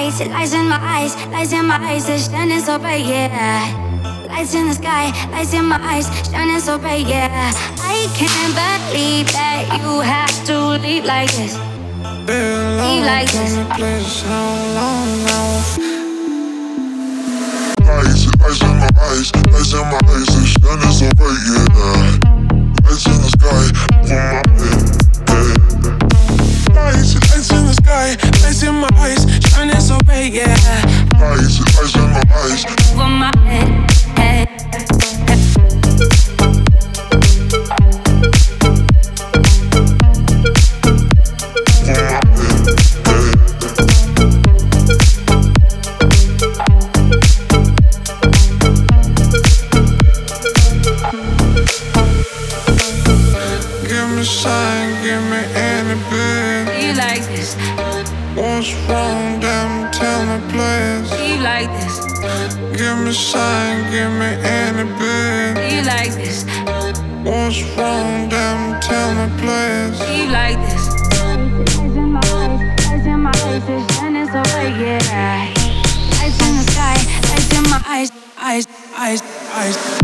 lights in my eyes, lights in my eyes, they're shining so bright, yeah. Lights in the sky, lights in my eyes, shining so bright, yeah. I can't believe that you have to leave like this. Leave like this. Lights in my eyes, lights in my eyes, they're shining so bright, yeah. Lights in the sky, over my head. Lights in the sky, lights in my eyes, shining so bright, yeah. Lights in my eyes, over my head. Give me a sign, give me any bit. Do you like this? What's wrong, damn, tell me please. Do you like this? Give me a sign, give me any bit. Do you like this? What's wrong, damn, tell me please. Do you like this? Lights in my eyes, they're shining so bright, yeah. Lights in the sky, lights in my eyes, eyes.